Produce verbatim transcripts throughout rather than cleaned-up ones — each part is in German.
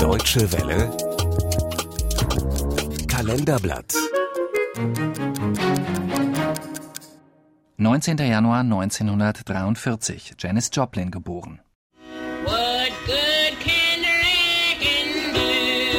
Deutsche Welle Kalenderblatt neunzehnter Januar neunzehnhundertdreiundvierzig, Janis Joplin geboren. What good can the wrecking do?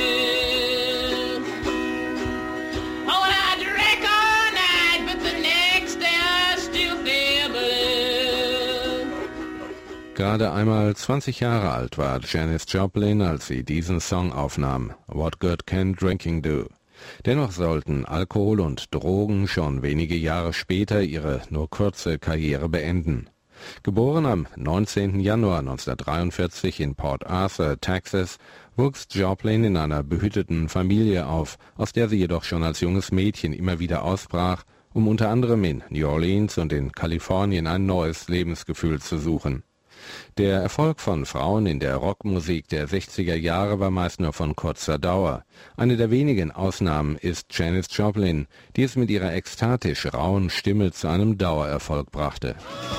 Oh, I'd wreck all night, but the next day I still feel blue. Gerade einmal zwanzig Jahre alt war Janis Joplin, als sie diesen Song aufnahm, What Good Can Drinking Do? Dennoch sollten Alkohol und Drogen schon wenige Jahre später ihre nur kurze Karriere beenden. Geboren am neunzehnten Januar neunzehnhundertdreiundvierzig in Port Arthur, Texas, wuchs Joplin in einer behüteten Familie auf, aus der sie jedoch schon als junges Mädchen immer wieder ausbrach, um unter anderem in New Orleans und in Kalifornien ein neues Lebensgefühl zu suchen. Der Erfolg von Frauen in der Rockmusik der sechziger Jahre war meist nur von kurzer Dauer. Eine der wenigen Ausnahmen ist Janis Joplin, die es mit ihrer ekstatisch rauen Stimme zu einem Dauererfolg brachte.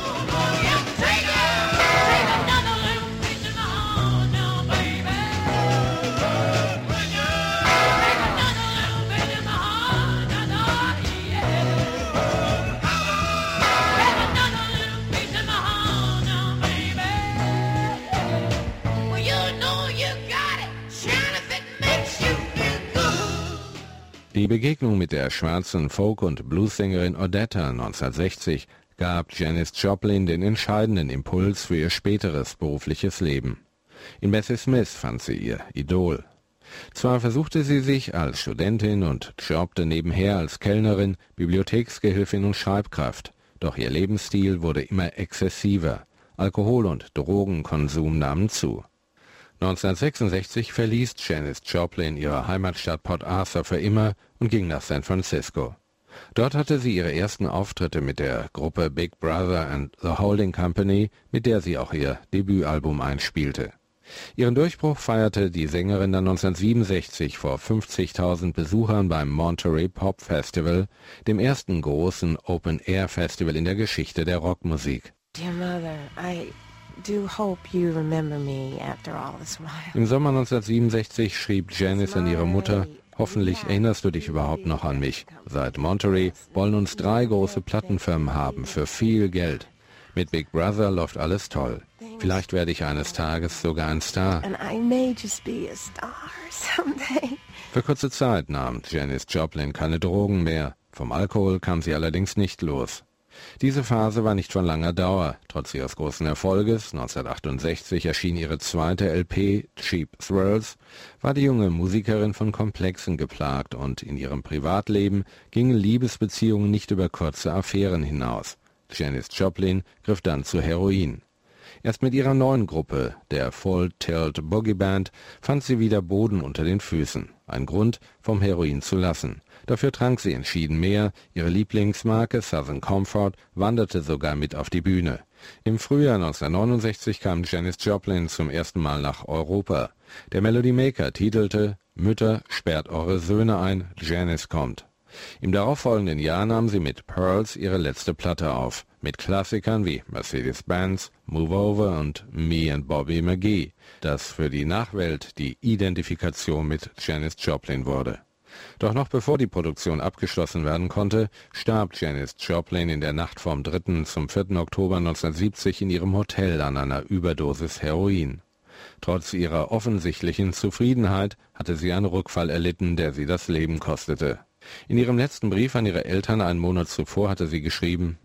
Die Begegnung mit der schwarzen Folk- und Bluessängerin Odetta neunzehnhundertsechzig gab Janis Joplin den entscheidenden Impuls für ihr späteres berufliches Leben. In Bessie Smith fand sie ihr Idol. Zwar versuchte sie sich als Studentin und jobbte nebenher als Kellnerin, Bibliotheksgehilfin und Schreibkraft, doch ihr Lebensstil wurde immer exzessiver. Alkohol- und Drogenkonsum nahmen zu. neunzehnhundertsechsundsechzig verließ Janis Joplin ihre Heimatstadt Port Arthur für immer und ging nach San Francisco. Dort hatte sie ihre ersten Auftritte mit der Gruppe Big Brother and the Holding Company, mit der sie auch ihr Debütalbum einspielte. Ihren Durchbruch feierte die Sängerin dann neunzehnhundertsiebenundsechzig vor fünfzigtausend Besuchern beim Monterey Pop Festival, dem ersten großen Open-Air-Festival in der Geschichte der Rockmusik. Dear Mother, I do hope you remember me after all this while. Im Sommer neunzehnhundertsiebenundsechzig schrieb Janis an ihre Mutter: Hoffentlich erinnerst du dich überhaupt noch an mich. Seit Monterey wollen uns drei große Plattenfirmen haben für viel Geld. Mit Big Brother läuft alles toll. Vielleicht werde ich eines Tages sogar ein Star. And I may just be a star someday. Für kurze Zeit nahm Janis Joplin keine Drogen mehr. Vom Alkohol kam sie allerdings nicht los. Diese Phase war nicht von langer Dauer. Trotz ihres großen Erfolges, neunzehnhundertachtundsechzig erschien ihre zweite L P, Cheap Thrills, war die junge Musikerin von Komplexen geplagt und in ihrem Privatleben gingen Liebesbeziehungen nicht über kurze Affären hinaus. Janis Joplin griff dann zu Heroin. Erst mit ihrer neuen Gruppe, der Full Tilt Boogie Band, fand sie wieder Boden unter den Füßen. Ein Grund, vom Heroin zu lassen. Dafür trank sie entschieden mehr, ihre Lieblingsmarke Southern Comfort wanderte sogar mit auf die Bühne. Im Frühjahr neunzehnhundertneunundsechzig kam Janis Joplin zum ersten Mal nach Europa. Der Melody Maker titelte: Mütter, sperrt eure Söhne ein, Janis kommt. Im darauffolgenden Jahr nahm sie mit Pearls ihre letzte Platte auf, mit Klassikern wie Mercedes-Benz, Move Over und Me and Bobby McGee, das für die Nachwelt die Identifikation mit Janis Joplin wurde. Doch noch bevor die Produktion abgeschlossen werden konnte, starb Janis Joplin in der Nacht vom dritten zum vierten Oktober neunzehnhundertsiebzig in ihrem Hotel an einer Überdosis Heroin. Trotz ihrer offensichtlichen Zufriedenheit hatte sie einen Rückfall erlitten, der sie das Leben kostete. In ihrem letzten Brief an ihre Eltern einen Monat zuvor hatte sie geschrieben: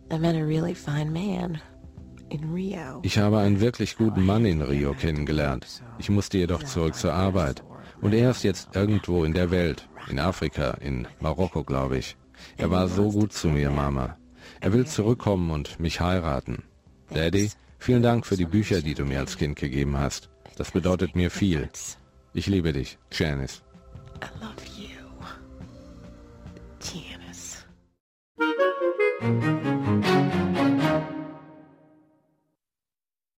Ich habe einen wirklich guten Mann in Rio kennengelernt. Ich musste jedoch zurück zur Arbeit. Und er ist jetzt irgendwo in der Welt. In Afrika, in Marokko, glaube ich. Er war so gut zu mir, Mama. Er will zurückkommen und mich heiraten. Daddy, vielen Dank für die Bücher, die du mir als Kind gegeben hast. Das bedeutet mir viel. Ich liebe dich, Janis. I love you, Janis.